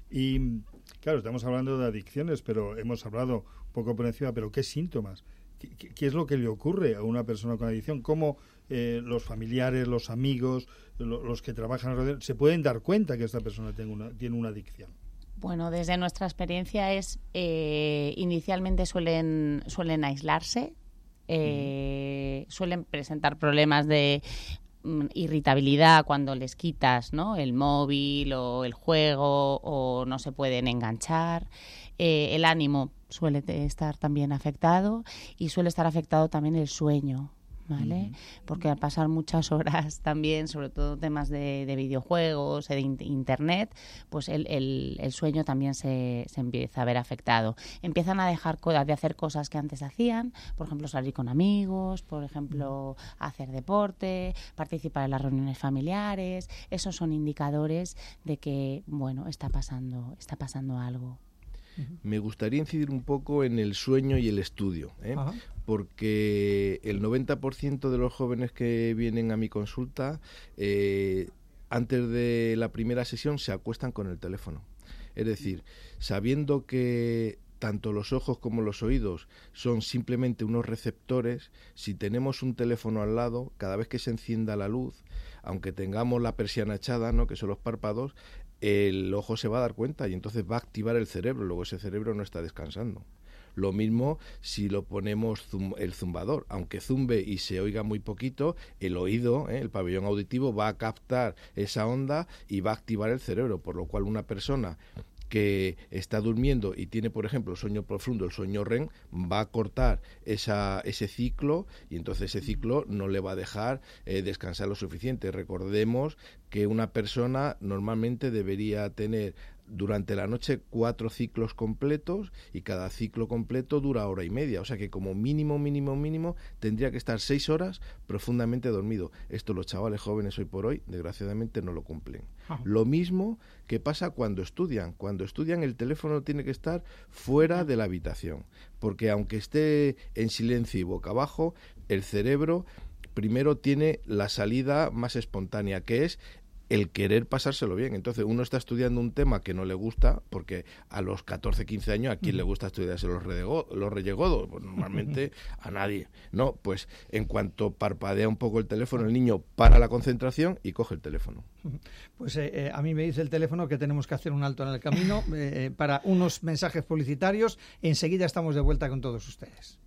Y claro, estamos hablando de adicciones, pero hemos hablado un poco por encima, pero ¿qué síntomas? ¿Qué, qué, qué es lo que le ocurre a una persona con adicción? ¿Cómo eh, los familiares, los amigos, lo, los que trabajan alrededor, se pueden dar cuenta que esta persona tiene una, tiene una adicción? Bueno, desde nuestra experiencia es, eh, inicialmente suelen, suelen aislarse, Eh, suelen presentar problemas de mm, irritabilidad cuando les quitas, ¿no?, el móvil o el juego o no se pueden enganchar. Eh, el ánimo suele estar también afectado y suele estar afectado también el sueño, ¿vale? Uh-huh. Porque al pasar muchas horas también, sobre todo temas de, de videojuegos, de in- internet, pues el, el, el sueño también se, se empieza a ver afectado. Empiezan a dejar de hacer cosas que antes hacían, por ejemplo, salir con amigos, por ejemplo, hacer deporte, participar en las reuniones familiares. Esos son indicadores de que, bueno, está pasando, está pasando algo. Me gustaría incidir un poco en el sueño y el estudio, ¿eh? Porque el noventa por ciento de los jóvenes que vienen a mi consulta, eh, antes de la primera sesión, se acuestan con el teléfono. Es decir, sabiendo que tanto los ojos como los oídos son simplemente unos receptores, si tenemos un teléfono al lado, cada vez que se encienda la luz, aunque tengamos la persiana echada, ¿no?, que son los párpados, el ojo se va a dar cuenta y entonces va a activar el cerebro, luego ese cerebro no está descansando. Lo mismo si lo ponemos zum, el zumbador, aunque zumbe y se oiga muy poquito, el oído, ¿eh?, el pabellón auditivo va a captar esa onda y va a activar el cerebro, por lo cual una persona que está durmiendo y tiene, por ejemplo, el sueño profundo, el sueño R E M, va a cortar esa, ese ciclo y entonces ese ciclo no le va a dejar eh, descansar lo suficiente. Recordemos que una persona normalmente debería tener durante la noche cuatro ciclos completos y cada ciclo completo dura hora y media, o sea que como mínimo, mínimo, mínimo tendría que estar seis horas profundamente dormido. Esto los chavales jóvenes hoy por hoy desgraciadamente no lo cumplen. Ajá. Lo mismo que pasa cuando estudian. Cuando estudian el teléfono tiene que estar fuera de la habitación, porque aunque esté en silencio y boca abajo, el cerebro primero tiene la salida más espontánea, que es el querer pasárselo bien. Entonces uno está estudiando un tema que no le gusta, porque a los catorce, quince años, ¿a quién le gusta estudiarse los, redego, los rellegodos? Pues normalmente a nadie. No, pues en cuanto parpadea un poco el teléfono, el niño para la concentración y coge el teléfono. Pues eh, eh, a mí me dice el teléfono que tenemos que hacer un alto en el camino eh, para unos mensajes publicitarios. Enseguida estamos de vuelta con todos ustedes.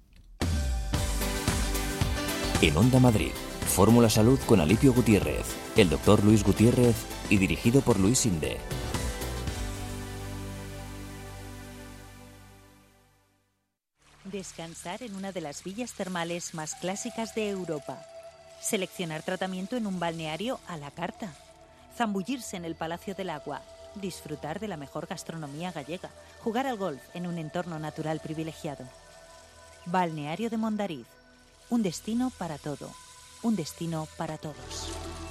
En Onda Madrid, Fórmula Salud con Alipio Gutiérrez, el doctor Luis Gutiérrez y dirigido por Luis Sinde. Descansar en una de las villas termales más clásicas de Europa. Seleccionar tratamiento en un balneario a la carta. Zambullirse en el Palacio del Agua. Disfrutar de la mejor gastronomía gallega. Jugar al golf en un entorno natural privilegiado. Balneario de Mondariz. Un destino para todo. Un destino para todos.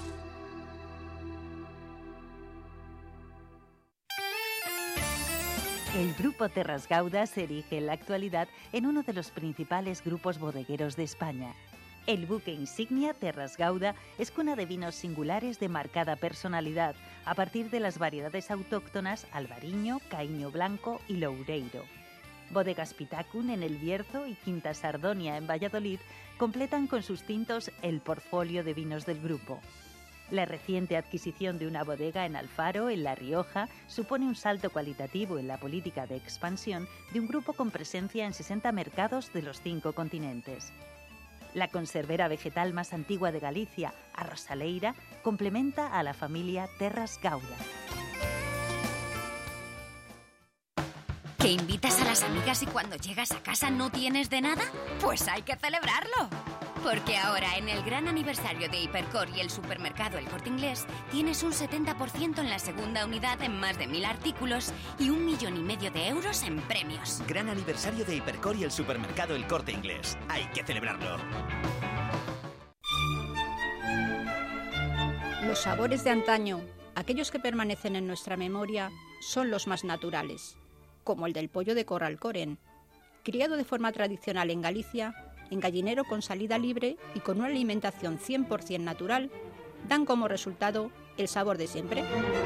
El Grupo Terras Gauda se erige en la actualidad en uno de los principales grupos bodegueros de España. El buque insignia Terras Gauda es cuna de vinos singulares de marcada personalidad, a partir de las variedades autóctonas Albariño, Caíño Blanco y Loureiro. Bodegas Pitacun en El Bierzo y Quinta Sardonia en Valladolid completan con sus tintos el portfolio de vinos del grupo. La reciente adquisición de una bodega en Alfaro, en La Rioja, supone un salto cualitativo en la política de expansión de un grupo con presencia en sesenta mercados de los cinco continentes. La conservera vegetal más antigua de Galicia, Arrosaleira, complementa a la familia Terras Gauda. ¿Que invitas a las amigas y cuando llegas a casa no tienes de nada? Pues hay que celebrarlo. Porque ahora, en el gran aniversario de Hipercor y el supermercado El Corte Inglés, tienes un setenta por ciento en la segunda unidad en más de mil artículos y un millón y medio de euros en premios. Gran aniversario de Hipercor y el supermercado El Corte Inglés. Hay que celebrarlo. Los sabores de antaño, aquellos que permanecen en nuestra memoria, son los más naturales, como el del pollo de Corral Coren, criado de forma tradicional en Galicia, en gallinero con salida libre y con una alimentación cien por ciento natural, dan como resultado el sabor de siempre.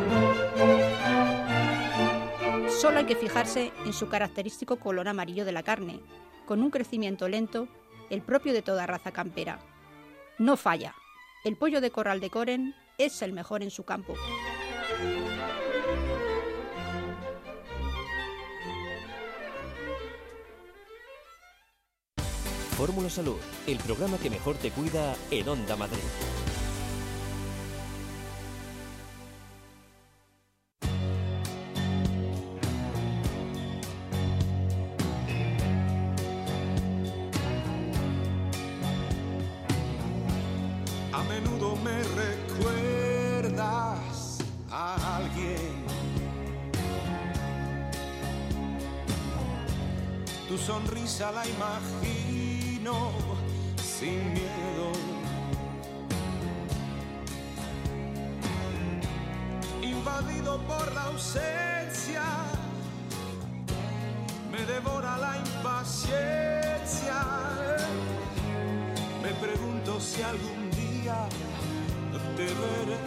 Solo hay que fijarse en su característico color amarillo de la carne, con un crecimiento lento, el propio de toda raza campera. No falla, el pollo de Corral de Coren es el mejor en su campo. Fórmula Salud, el programa que mejor te cuida en Onda Madrid. A menudo me recuerdas a alguien. Tu sonrisa la imagino sin miedo. Invadido por la ausencia, me devora la impaciencia. Me pregunto si algún día te veré.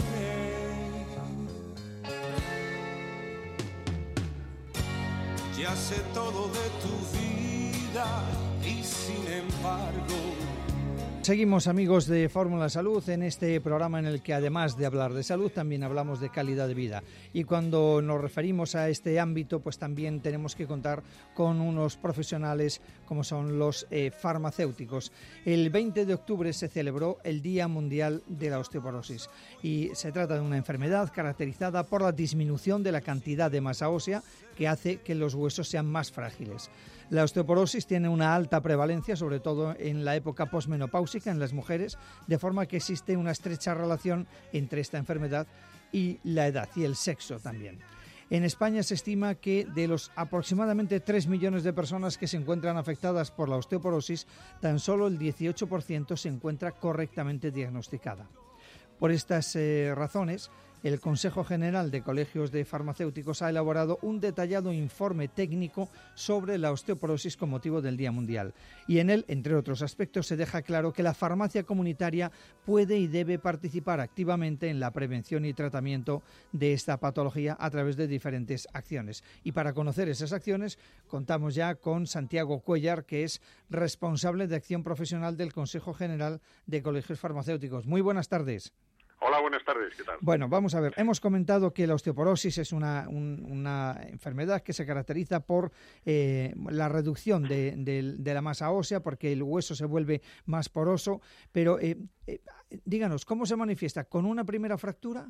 Ya sé todo de tu vida y sin embargo... Seguimos, amigos de Fórmula Salud, en este programa en el que además de hablar de salud también hablamos de calidad de vida, y cuando nos referimos a este ámbito pues también tenemos que contar con unos profesionales como son los eh, farmacéuticos. El veinte de octubre se celebró el Día Mundial de la Osteoporosis y se trata de una enfermedad caracterizada por la disminución de la cantidad de masa ósea que hace que los huesos sean más frágiles. La osteoporosis tiene una alta prevalencia, sobre todo en la época posmenopáusica en las mujeres, de forma que existe una estrecha relación entre esta enfermedad y la edad y el sexo también. En España se estima que de los aproximadamente tres millones de personas que se encuentran afectadas por la osteoporosis, tan solo el dieciocho por ciento se encuentra correctamente diagnosticada. Por estas eh, razones, el Consejo General de Colegios de Farmacéuticos ha elaborado un detallado informe técnico sobre la osteoporosis con motivo del Día Mundial. Y en él, entre otros aspectos, se deja claro que la farmacia comunitaria puede y debe participar activamente en la prevención y tratamiento de esta patología a través de diferentes acciones. Y para conocer esas acciones, contamos ya con Santiago Cuéllar, que es responsable de acción profesional del Consejo General de Colegios Farmacéuticos. Muy buenas tardes. Hola, buenas tardes, ¿qué tal? Bueno, vamos a ver, hemos comentado que la osteoporosis es una, un, una enfermedad que se caracteriza por eh, la reducción de, de, de la masa ósea, porque el hueso se vuelve más poroso, pero eh, eh, díganos, ¿cómo se manifiesta? ¿Con una primera fractura?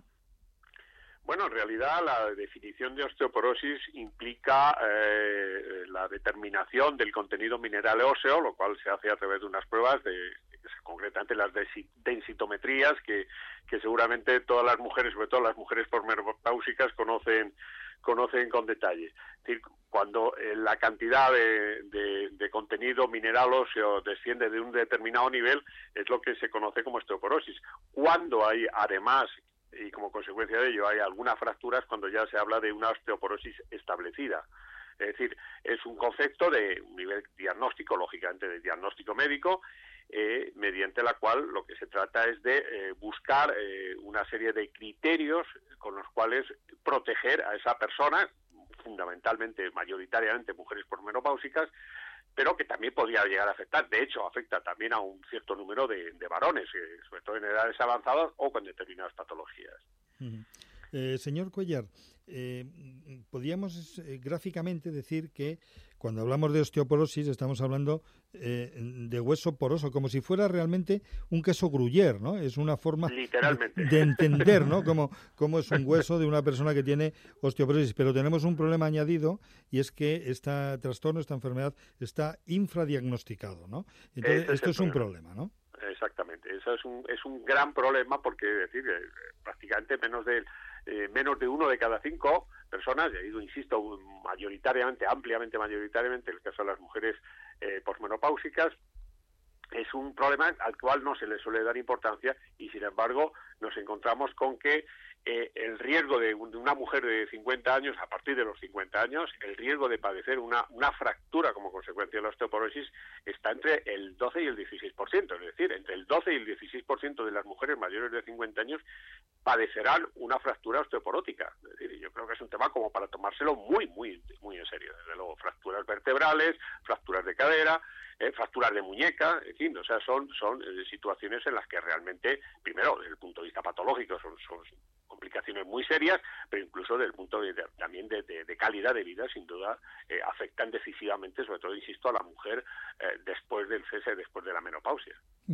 Bueno, en realidad la definición de osteoporosis implica eh, la determinación del contenido mineral óseo, lo cual se hace a través de unas pruebas de concretamente las densitometrías que, que seguramente todas las mujeres, sobre todo las mujeres posmenopáusicas, conocen conocen con detalle. Es decir, cuando eh, la cantidad de, de, de contenido mineral óseo desciende de un determinado nivel, es lo que se conoce como osteoporosis. Cuando hay, además, y como consecuencia de ello, hay algunas fracturas, cuando ya se habla de una osteoporosis establecida. Es decir, es un concepto de un nivel diagnóstico, lógicamente de diagnóstico médico, Eh, mediante la cual lo que se trata es de eh, buscar eh, una serie de criterios con los cuales proteger a esa persona, fundamentalmente, mayoritariamente mujeres posmenopáusicas, pero que también podría llegar a afectar, de hecho afecta también a un cierto número de, de varones, eh, sobre todo en edades avanzadas o con determinadas patologías. Uh-huh. Eh, señor Cuéllar, eh, podríamos eh, gráficamente decir que cuando hablamos de osteoporosis estamos hablando eh, de hueso poroso, como si fuera realmente un queso gruyère, ¿no? Es una forma Literalmente. de, de entender, ¿no? Cómo, cómo es un hueso de una persona que tiene osteoporosis. Pero tenemos un problema añadido y es que este trastorno, esta enfermedad, está infradiagnosticado, ¿no? Entonces, Ese esto es es un problema. problema, ¿no? Exactamente, eso es un es un gran problema porque, es decir, eh, prácticamente menos de eh, menos de uno de cada cinco personas, ya digo, insisto, mayoritariamente, ampliamente mayoritariamente, en el caso de las mujeres eh, posmenopáusicas, es un problema al cual no se le suele dar importancia y, sin embargo, nos encontramos con que eh, el riesgo de, un, de una mujer de cincuenta años, a partir de los cincuenta años, el riesgo de padecer una, una fractura como consecuencia de la osteoporosis está entre el doce y el dieciséis por ciento, es decir, entre el doce y el dieciséis por ciento de las mujeres mayores de cincuenta años padecerán una fractura osteoporótica. Es decir, yo creo que es un tema como para tomárselo muy, muy, muy en serio. Desde luego, fracturas vertebrales, fracturas de cadera, Eh, fracturas de muñeca, en fin, o sea, son son eh, situaciones en las que realmente, primero, desde el punto de vista patológico, son, son complicaciones muy serias, pero incluso desde el punto de, de, también de, de, de calidad de vida, sin duda, eh, afectan decisivamente, sobre todo, insisto, a la mujer eh, después del cese, después de la menopausia.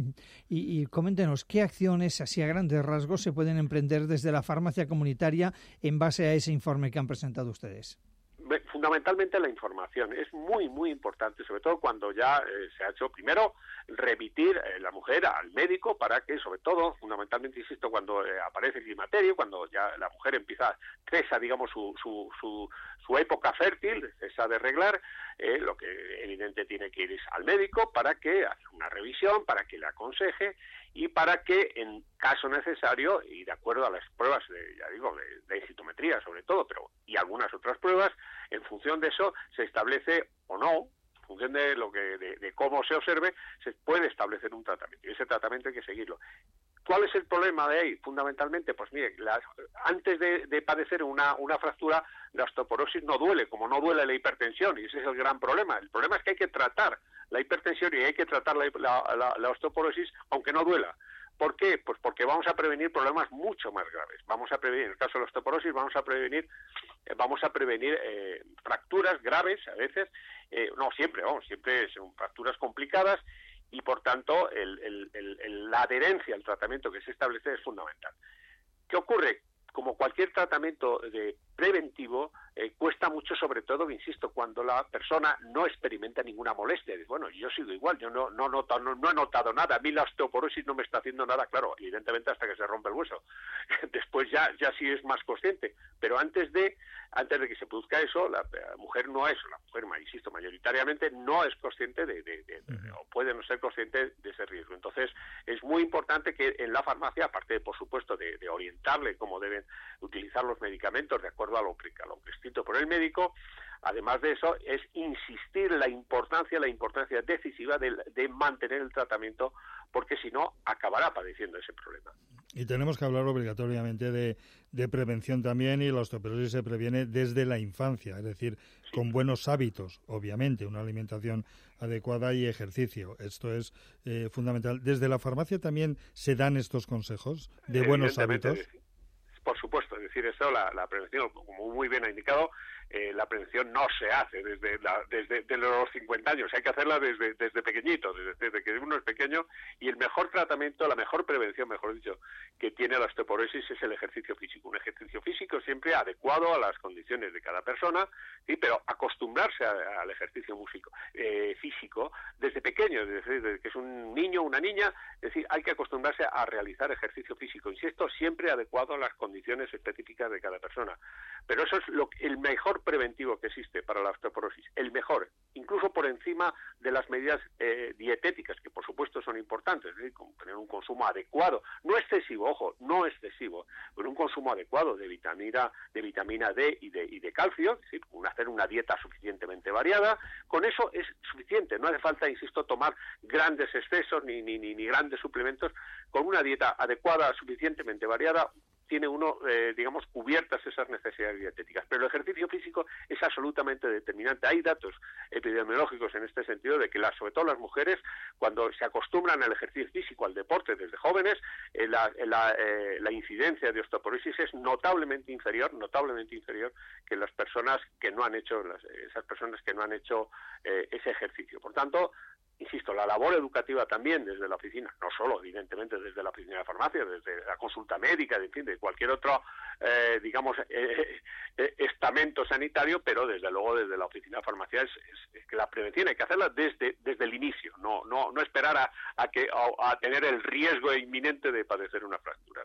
Y, y coméntenos, ¿qué acciones, así a grandes rasgos, se pueden emprender desde la farmacia comunitaria en base a ese informe que han presentado ustedes? Fundamentalmente la información es muy, muy importante, sobre todo cuando ya eh, se ha hecho, primero, remitir eh, la mujer al médico para que, sobre todo, fundamentalmente, insisto, cuando eh, aparece el climaterio, cuando ya la mujer empieza, cesa, digamos, su, su, su, su época fértil, cesa de reglar, eh, lo que evidente tiene que ir es al médico para que haga una revisión, para que le aconseje y para que, en caso necesario, y de acuerdo a las pruebas, de, ya digo, de, de densitometría sobre todo, pero y algunas otras pruebas, en función de eso se establece o no, en función de lo que de, de cómo se observe, se puede establecer un tratamiento y ese tratamiento hay que seguirlo. ¿Cuál es el problema de ahí? Fundamentalmente, pues mire, la, antes de, de padecer una, una fractura, la osteoporosis no duele, como no duele la hipertensión, y ese es el gran problema. El problema es que hay que tratar la hipertensión y hay que tratar la, la, la, la osteoporosis aunque no duela. ¿Por qué? Pues porque vamos a prevenir problemas mucho más graves. Vamos a prevenir, en el caso de la osteoporosis, vamos a prevenir, eh, vamos a prevenir eh, fracturas graves, a veces, eh, no siempre, vamos, siempre son fracturas complicadas, y por tanto el, el, el, el, la adherencia al tratamiento que se establece es fundamental. ¿Qué ocurre? Como cualquier tratamiento de preventivo eh, cuesta mucho, sobre todo, insisto, cuando la persona no experimenta ninguna molestia. Dice, bueno, yo sigo igual, yo no no, noto, no no he notado nada, a mí la osteoporosis no me está haciendo nada, claro, evidentemente hasta que se rompe el hueso. Después ya ya sí es más consciente, pero antes de antes de que se produzca eso, la, la mujer no es, la mujer, insisto, mayoritariamente no es consciente de, de, de, de o puede no ser consciente de ese riesgo. Entonces, es muy importante que en la farmacia, aparte, de, por supuesto, de, de orientarle cómo deben utilizar los medicamentos de acuerdo a lo, a lo prescrito por el médico, además de eso, es insistir la importancia, la importancia decisiva de, de mantener el tratamiento, porque si no, acabará padeciendo ese problema. Y tenemos que hablar obligatoriamente de, de prevención también, y la osteoporosis se previene desde la infancia, es decir, sí. con buenos hábitos, obviamente, una alimentación adecuada y ejercicio. Esto es eh, fundamental. ¿Desde la farmacia también se dan estos consejos de buenos hábitos? Por supuesto, es decir, eso, la, la prevención, como muy bien ha indicado, eh, la prevención no se hace desde, la, desde, desde los cincuenta años, hay que hacerla desde, desde pequeñito, desde, desde que uno es pequeño, y el mejor tratamiento, la mejor prevención, mejor dicho, que tiene la osteoporosis es el ejercicio físico. Un ejercicio físico siempre adecuado a las condiciones de cada persona, ¿sí? Pero acostumbrarse a, al ejercicio músico, eh, físico desde pequeño, es decir, desde que es un niño o una niña, es decir, hay que acostumbrarse a realizar ejercicio físico, insisto, siempre adecuado a las condiciones específicas de cada persona. Pero eso es lo, el mejor preventivo que existe para la osteoporosis, el mejor, incluso por encima de las medidas eh, dietéticas, que por supuesto son importantes, es decir, tener un consumo adecuado, no excesivo, ojo, no excesivo, pero un consumo adecuado de vitamina, de vitamina D y de, y de calcio, es decir, hacer una dieta suficientemente variada, con eso es suficiente, no hace falta, insisto, tomar grandes excesos ni, ni, ni, ni grandes suplementos, con una dieta adecuada, suficientemente variada, tiene uno, eh, digamos, cubiertas esas necesidades dietéticas. Pero el ejercicio físico es absolutamente determinante. Hay datos epidemiológicos en este sentido de que, las, sobre todo las mujeres, cuando se acostumbran al ejercicio físico, al deporte desde jóvenes, eh, la, la, eh, la incidencia de osteoporosis es notablemente inferior, notablemente inferior que las personas que no han hecho, las, esas personas que no han hecho eh, ese ejercicio. Por tanto, insisto, la labor educativa también desde la oficina, no solo, evidentemente, desde la oficina de farmacia, desde la consulta médica, en fin, de cualquier otro, eh, digamos, eh, eh, estamento sanitario, pero desde luego desde la oficina de farmacia es, es, es que la prevención hay que hacerla desde desde el inicio, no no no esperar a, a que a, a tener el riesgo inminente de padecer una fractura.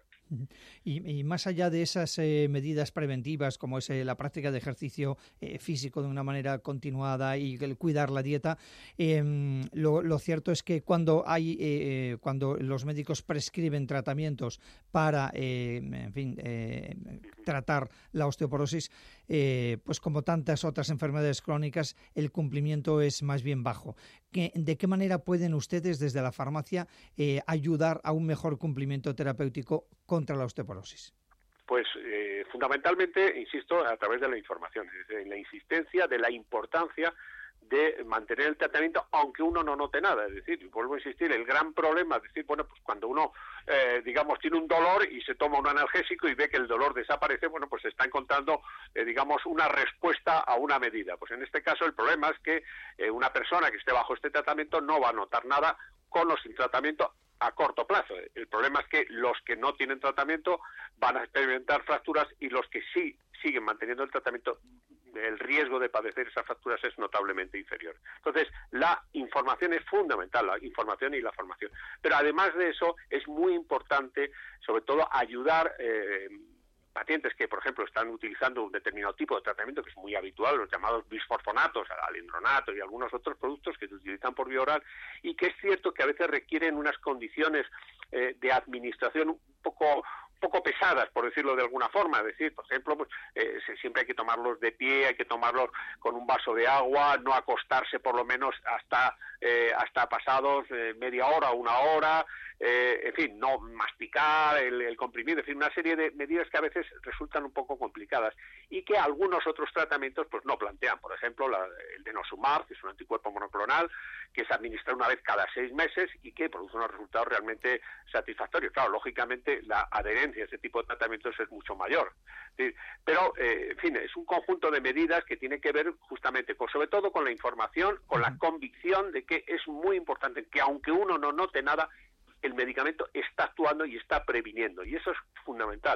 Y, y más allá de esas eh, medidas preventivas, como es eh, la práctica de ejercicio eh, físico de una manera continuada y el cuidar la dieta, eh, lo, lo cierto es que cuando hay eh, cuando los médicos prescriben tratamientos para, eh, en fin, eh, tratar la osteoporosis, eh, pues como tantas otras enfermedades crónicas, el cumplimiento es más bien bajo. ¿De qué manera pueden ustedes desde la farmacia eh, ayudar a un mejor cumplimiento terapéutico contra la osteoporosis? Pues eh, fundamentalmente, insisto, a través de la información, de la insistencia, de la importancia de mantener el tratamiento aunque uno no note nada. Es decir, vuelvo a insistir, el gran problema es decir, bueno, pues cuando uno, eh, digamos, tiene un dolor y se toma un analgésico y ve que el dolor desaparece, bueno, pues se está encontrando, eh, digamos, una respuesta a una medida. Pues en este caso el problema es que eh, una persona que esté bajo este tratamiento no va a notar nada con o sin tratamiento a corto plazo. El problema es que los que no tienen tratamiento van a experimentar fracturas y los que sí siguen manteniendo el tratamiento, el riesgo de padecer esas fracturas es notablemente inferior. Entonces, la información es fundamental, la información y la formación. Pero además de eso, es muy importante, sobre todo, ayudar eh, pacientes que, por ejemplo, están utilizando un determinado tipo de tratamiento que es muy habitual, los llamados bisfosfonatos, alendronato y algunos otros productos que se utilizan por vía oral, y que es cierto que a veces requieren unas condiciones eh, de administración un poco poco pesadas, por decirlo de alguna forma. Es decir, por ejemplo, pues, eh, siempre hay que tomarlos de pie, hay que tomarlos con un vaso de agua, no acostarse por lo menos hasta eh, hasta pasados eh, media hora o una hora, eh, en fin, no masticar el, el comprimido, en fin, una serie de medidas que a veces resultan un poco complicadas y que algunos otros tratamientos pues no plantean. Por ejemplo, la, el denosumab, que es un anticuerpo monoclonal, que se administra una vez cada seis meses y que produce unos resultados realmente satisfactorios. Claro, lógicamente la adherencia a ese tipo de tratamientos es mucho mayor. ¿Sí? Pero, eh, en fin, es un conjunto de medidas que tiene que ver justamente, con, sobre todo con la información, con la convicción de que es muy importante que aunque uno no note nada, el medicamento está actuando y está previniendo. Y eso es fundamental,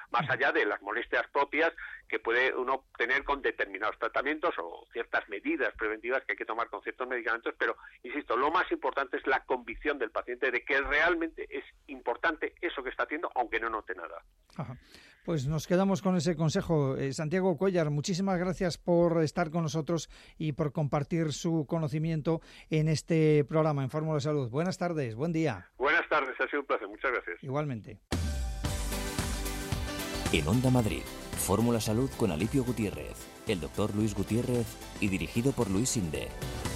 más allá de las molestias propias que puede uno tener con determinados tratamientos o ciertas medidas preventivas que hay que tomar con ciertos medicamentos, pero, insisto, lo más importante es la convicción del paciente de que realmente es importante eso que está haciendo, aunque no note nada. Ajá. Pues nos quedamos con ese consejo. Eh, Santiago Cuéllar, muchísimas gracias por estar con nosotros y por compartir su conocimiento en este programa, en Fórmula Salud. Buenas tardes, buen día. Buenas tardes, ha sido un placer, muchas gracias. Igualmente. En Onda Madrid, Fórmula Salud con Alipio Gutiérrez, el doctor Luis Gutiérrez y dirigido por Luis Sinde.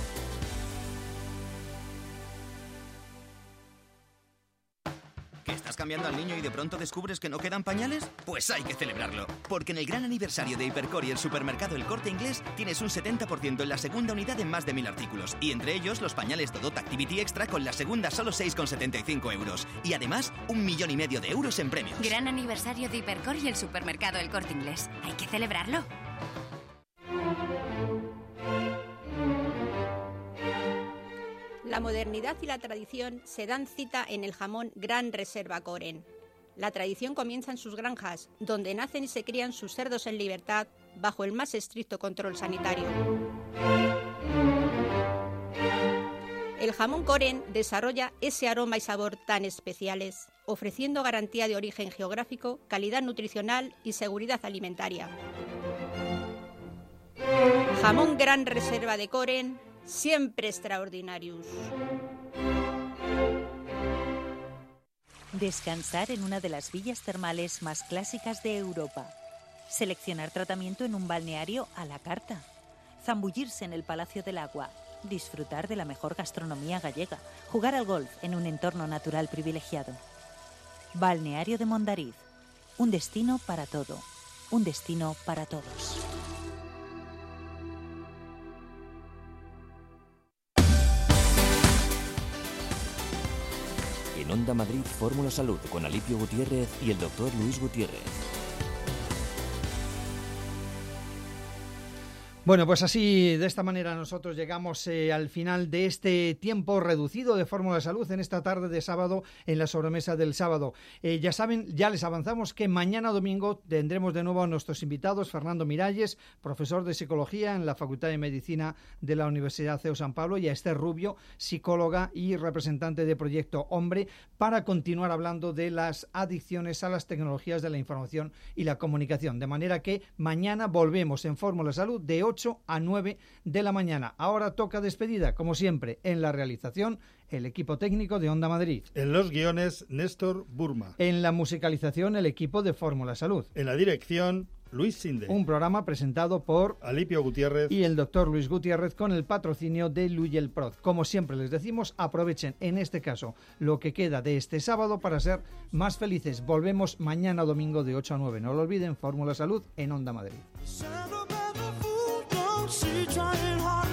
¿Estás cambiando al niño y de pronto descubres que no quedan pañales? Pues hay que celebrarlo, porque en el gran aniversario de Hipercor y el supermercado El Corte Inglés tienes un setenta por ciento en la segunda unidad en más de mil artículos, y entre ellos los pañales Dodot Activity Extra con la segunda solo seis con setenta y cinco euros, y además un millón y medio de euros en premios. Gran aniversario de Hipercor y el supermercado El Corte Inglés. Hay que celebrarlo. La modernidad y la tradición se dan cita en el jamón Gran Reserva Coren. La tradición comienza en sus granjas, donde nacen y se crían sus cerdos en libertad, bajo el más estricto control sanitario. El jamón Coren desarrolla ese aroma y sabor tan especiales, ofreciendo garantía de origen geográfico, calidad nutricional y seguridad alimentaria. Jamón Gran Reserva de Coren, siempre extraordinarius. Descansar en una de las villas termales más clásicas de Europa. Seleccionar tratamiento en un balneario a la carta. Zambullirse en el Palacio del Agua. Disfrutar de la mejor gastronomía gallega. Jugar al golf en un entorno natural privilegiado. Balneario de Mondariz. Un destino para todo. Un destino para todos. En Onda Madrid, Fórmula Salud con Alipio Gutiérrez y el doctor Luis Gutiérrez. Bueno, pues así, de esta manera nosotros llegamos eh, al final de este tiempo reducido de Fórmula Salud en esta tarde de sábado, en la sobremesa del sábado. Eh, ya saben, ya les avanzamos que mañana domingo tendremos de nuevo a nuestros invitados, Fernando Miralles, profesor de Psicología en la Facultad de Medicina de la Universidad C E U San Pablo, y a Esther Rubio, psicóloga y representante de Proyecto Hombre, para continuar hablando de las adicciones a las tecnologías de la información y la comunicación. De manera que mañana volvemos en Fórmula Salud de ocho a nueve de la mañana. Ahora toca despedida, como siempre, en la realización, el equipo técnico de Onda Madrid. En los guiones, Néstor Burma. En la musicalización, el equipo de Fórmula Salud. En la dirección, Luis Sinde. Un programa presentado por Alipio Gutiérrez y el doctor Luis Gutiérrez, con el patrocinio de Luyel Prod. Como siempre les decimos, aprovechen en este caso lo que queda de este sábado para ser más felices. Volvemos mañana domingo de ocho a nueve. No lo olviden, Fórmula Salud en Onda Madrid. She trying hard